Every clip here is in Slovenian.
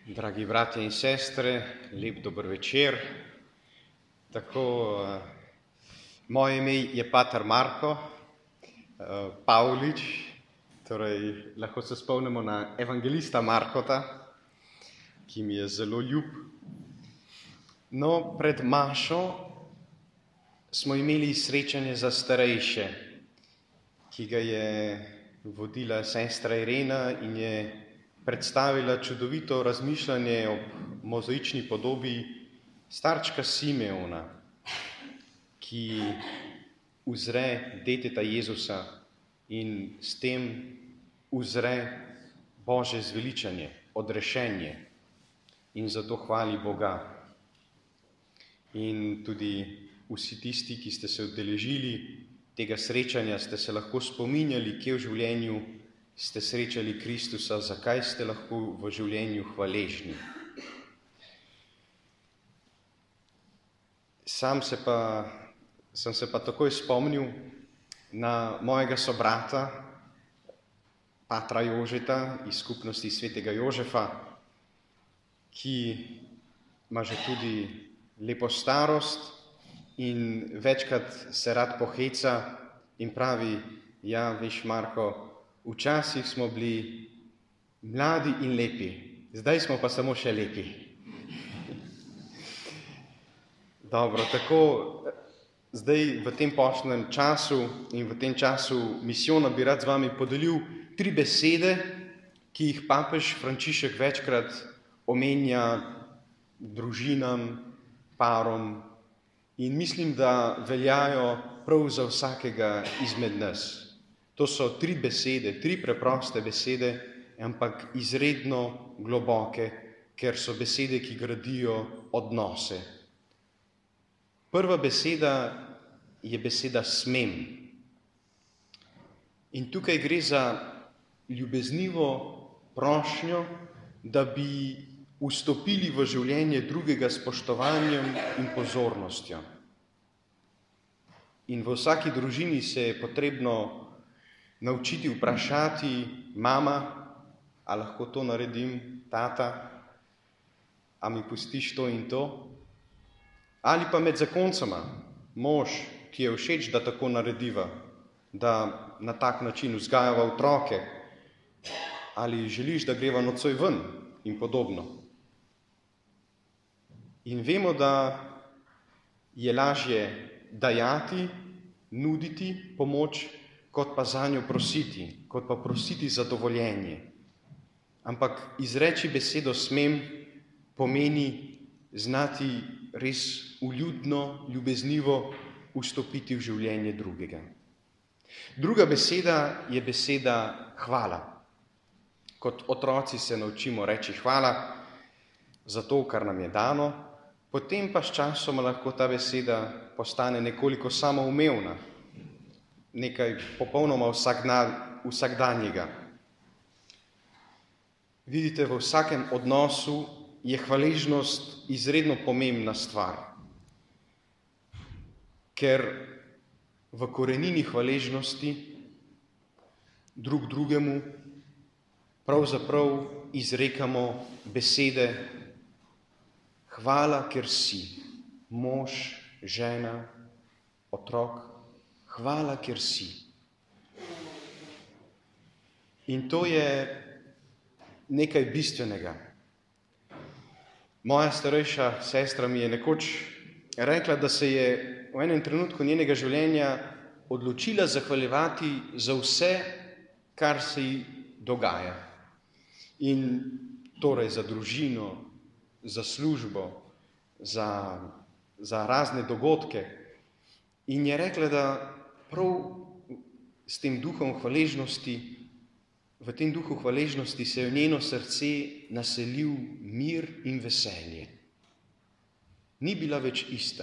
Dragi bratje in sestre, lep dober večer. Moje ime je pater Marko Pavlič, torej lahko se spomnimo na evangelista Markota, ki mi je zelo ljub. No, pred mašo smo imeli srečanje za starejše, ki ga je vodila sestra Irena in je predstavila čudovito razmišljanje o mozaični podobi starčka Simeona, ki uzre deteta Jezusa in s tem uzre Božje zveličanje, odrešenje in zato hvali Boga. In tudi vsi tisti, ki ste se udeležili tega srečanja, ste se lahko spominjali, kje v življenju ste srečali Kristusa, zakaj ste lahko v življenju hvaležni. Sem se pa takoj spomnil na mojega sobrata, patra Jožeta iz skupnosti svetega Jožefa, ki ima že tudi lepo starost in večkrat se rad poheca in pravi: ja, veš, Marko, včasih smo bili mladi in lepi, zdaj smo pa samo še lepi. Dobro, tako zdaj v tem postnem času in v tem času misijona bi rad z vami podelil 3 besede, ki jih papež Frančišek večkrat omenja družinam, parom in mislim, da veljajo prav za vsakega izmed nas. To so 3 besede, 3 preproste besede, ampak izredno globoke, ker so besede, ki gradijo odnose. Prva beseda je beseda smem. In tukaj gre za ljubeznivo prošnjo, da bi vstopili v življenje drugega s spoštovanjem in pozornostjo. In v vsaki družini se je potrebno naučiti vprašati: mama, a lahko to naredim, tata, a mi pustiš to in to? Ali pa med zakoncema, mož, ki je všeč, da tako narediva, da na tak način vzgajava otroke, ali želiš, da greva nocoj ven in podobno. In vemo, da je lažje dajati, nuditi pomoč, kot pa zanjo prositi, kot pa prositi za dovoljenje. Ampak izreči besedo smem pomeni znati res vljudno, ljubeznivo vstopiti v življenje drugega. Druga beseda je beseda hvala. Kot otroci se naučimo reči hvala za to, kar nam je dano, potem pa s časom lahko ta beseda postane nekoliko samoumevna, nekaj popolnoma vsakdanjega. Vidite, v vsakem odnosu je hvaležnost izredno pomembna stvar, ker v korenini hvaležnosti drug drugemu pravzaprav izrekamo besede: hvala, ker si mož, žena, otrok, hvala, ker si. In to je nekaj bistvenega. Moja starejša sestra mi je nekoč rekla, da se je v enem trenutku njenega življenja odločila zahvaljevati za vse, kar se ji dogaja. In torej za družino, za službo, za razne dogodke. In je rekla, da prav s tem duhom hvaležnosti, v tem duhu hvaležnosti se je v njeno srce naselil mir in veselje. Ni bila več ista.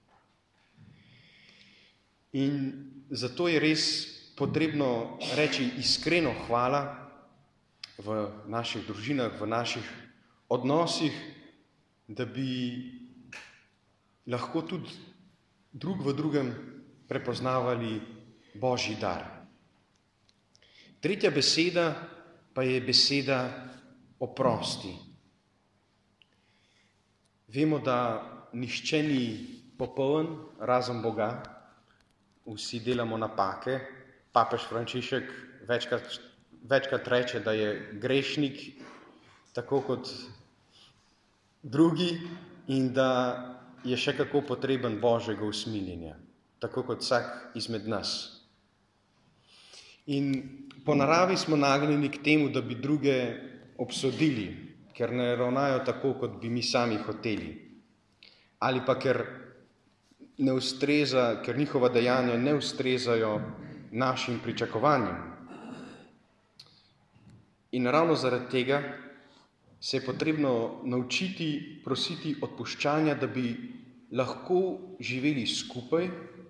In zato je res potrebno reči iskreno hvala v naših družinah, v naših odnosih, da bi lahko tudi drug v drugem prepoznavali Božji dar. Tretja beseda pa je beseda oprosti. Vemo, da nihče ni popoln, razen Boga. Vsi delamo napake. Papež Frančišek večkrat reče, da je grešnik, tako kot drugi, in da je še kako potreben Božjega usmiljenja, tako kot vsak izmed nas. In po naravi smo nagnjeni k temu, da bi druge obsodili, ker ne ravnajo tako, kot bi mi sami hoteli. Ali pa ker njihova dejanja ne ustrezajo našim pričakovanjem. In ravno zaradi tega se je potrebno naučiti prositi odpuščanja, da bi lahko živeli skupaj.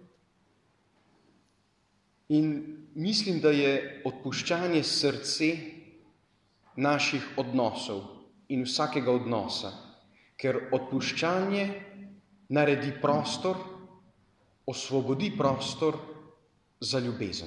In mislim, da je odpuščanje srce naših odnosov in vsakega odnosa, ker odpuščanje naredi prostor, osvobodi prostor za ljubezen.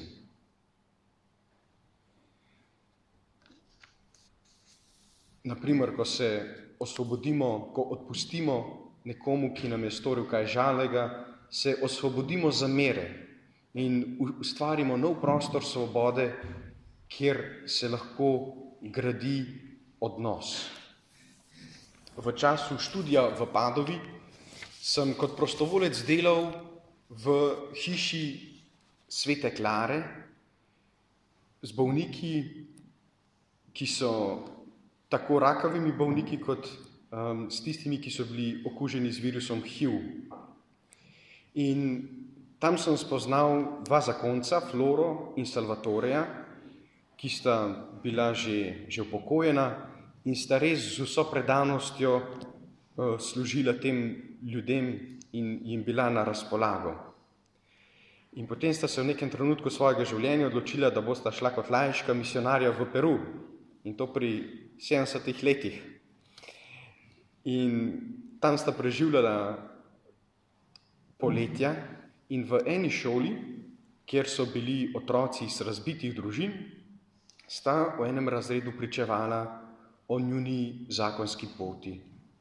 Naprimer, ko se osvobodimo, ko odpustimo nekomu, ki nam je storil kaj žalega, se osvobodimo zamere in ustvarimo nov prostor svobode, kjer se lahko gradi odnos. V času študija v Padovi sem kot prostovolec delal v hiši Svete Klare z bolniki, ki so tako rakavimi bolniki, kot s tistimi, ki so bili okuženi z virusom HIV. In tam sem spoznal dva zakonca, Floro in Salvatoreja, ki sta bila že upokojena in sta res z vso predanostjo služila tem ljudem in jim bila na razpolago. In potem sta se v nekem trenutku svojega življenja odločila, da bosta šla kot laiška misionarja v Peru, in to pri 70 letih. In tam sta preživljala poletja in v eni šoli, kjer so bili otroci iz razbitih družin, sta v enem razredu pričevala o njuni zakonski poti.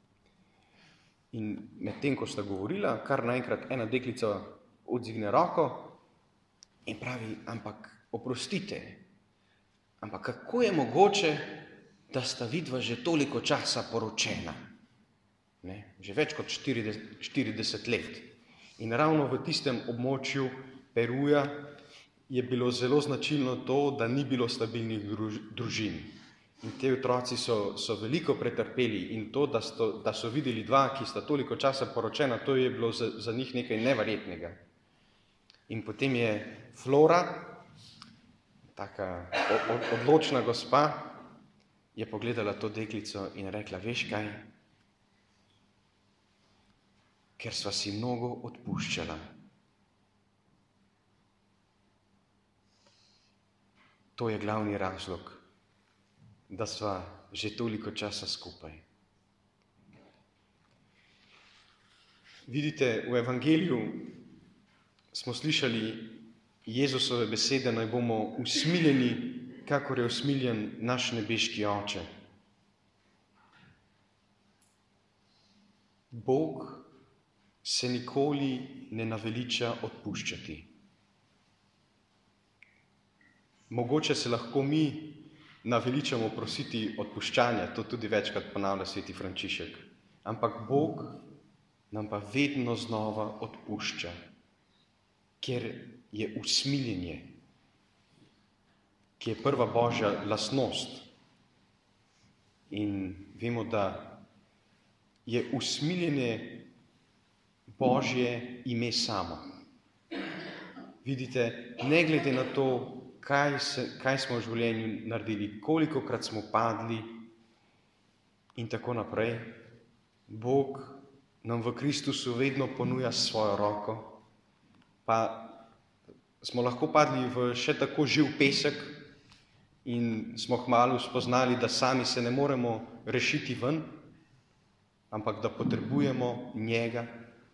In medtem, ko sta govorila, kar naenkrat ena deklica odzigne roko in pravi, ampak oprostite, ampak kako je mogoče, da sta vidva že toliko časa poročena? Že več kot 40 let. In ravno v tistem območju Peruja je bilo zelo značilno to, da ni bilo stabilnih družin. In te otroci so veliko pretrpeli in to, da so videli dva, ki sta toliko časa poročena, to je bilo za njih nekaj neverjetnega. In potem je Flora, taka odločna gospa, je pogledala to deklico in rekla, veš kaj, ker sva si mnogo odpuščala. To je glavni razlog, da sva že toliko časa skupaj. Vidite, v Evangeliju smo slišali Jezusove besede, naj bomo usmiljeni, kakor je usmiljen naš nebeški Oče. Bog se nikoli ne naveliča odpuščati. Mogoče se lahko mi naveličamo prositi odpuščanja, to tudi večkrat ponavlja sveti Frančišek, ampak Bog nam pa vedno znova odpušča, ker je usmiljenje, ki je prva Božja lastnost. In vemo, da je usmiljenje Božje ime samo. Vidite, ne glede na to, kaj smo v življenju naredili, kolikokrat smo padli in tako naprej, Bog nam v Kristusu vedno ponuja svojo roko, pa smo lahko padli v še tako živ pesek in smo kmalu spoznali, da sami se ne moremo rešiti ven, ampak da potrebujemo njega.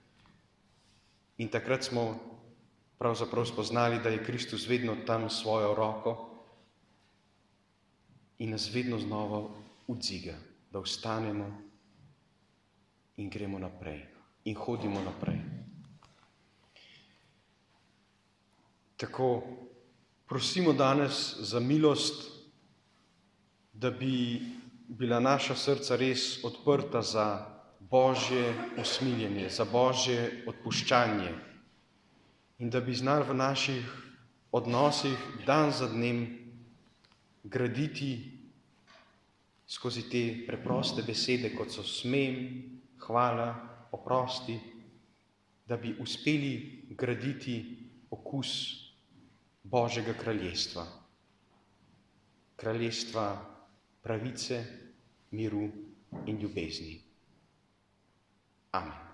In takrat smo pravzaprav spoznali, da je Kristus vedno tam svojo roko in nas vedno znova odziga, da ostanemo in gremo naprej in hodimo naprej. Tako prosimo danes za milost, da bi bila naša srca res odprta za Božje usmiljenje, za Božje odpuščanje in da bi znali v naših odnosih dan za dnem graditi skozi te preproste besede, kot so smem, hvala, oprosti, da bi uspeli graditi okus Božjega kraljestva. Kraljestva pravice, miru in ljubezni. Amen.